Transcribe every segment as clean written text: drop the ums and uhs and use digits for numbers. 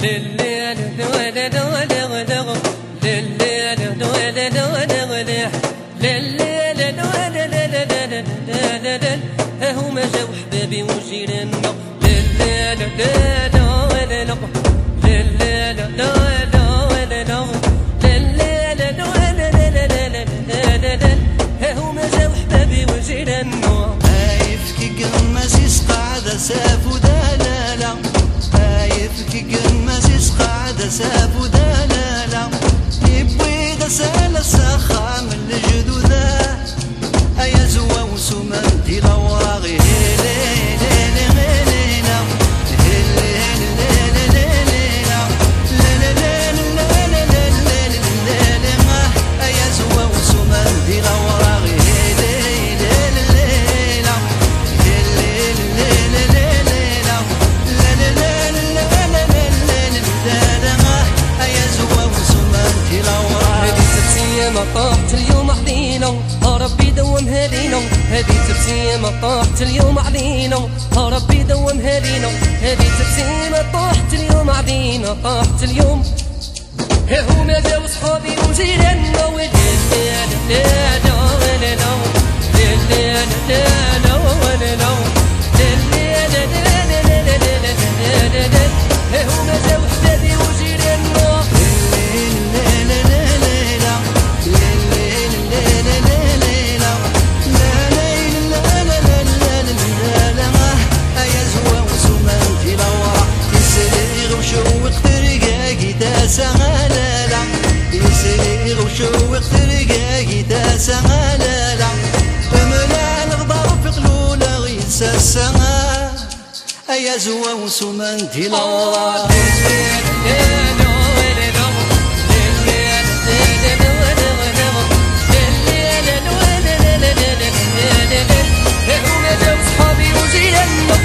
هما جاو حبابي وجيراننا هما جاو حبابي وجيراننا هايف كي قماس يسقعد سافو دلالا هايف كي قماس يسقعد سافو دلالا يبوي غسال السخا من الجدوده ايا زوا وسومان دي لوراغي طاحت اليوم علينا ربي دومها لينا، هذه تبسيمة طاحت اليوم علينا ربي دومها لينا، هذه تبسيمة طاحت اليوم علينا طاحت اليوم. هما جاو صحابي وجيراننا هما جاو حبابي وجيراننا سغلالا يسير وشوق ترقاقي تا سغلالا فملا الغضب في قلولا غيسى السما ايا زوا وسومان ديلا هما جاو صحابي وجيراننا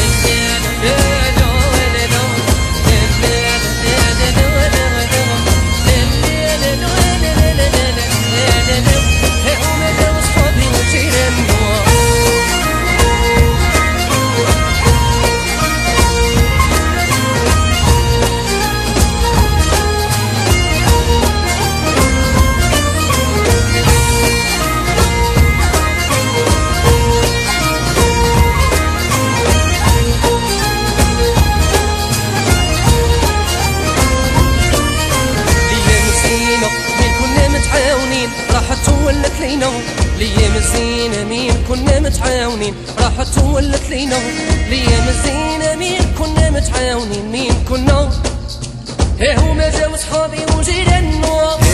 راحت ولت لينا ليام الزينة مين كنا متعاونين راحت ولت لينا ليام الزينة مين كنا متعاونين مين كنا هما جاو صحابي وجيراننا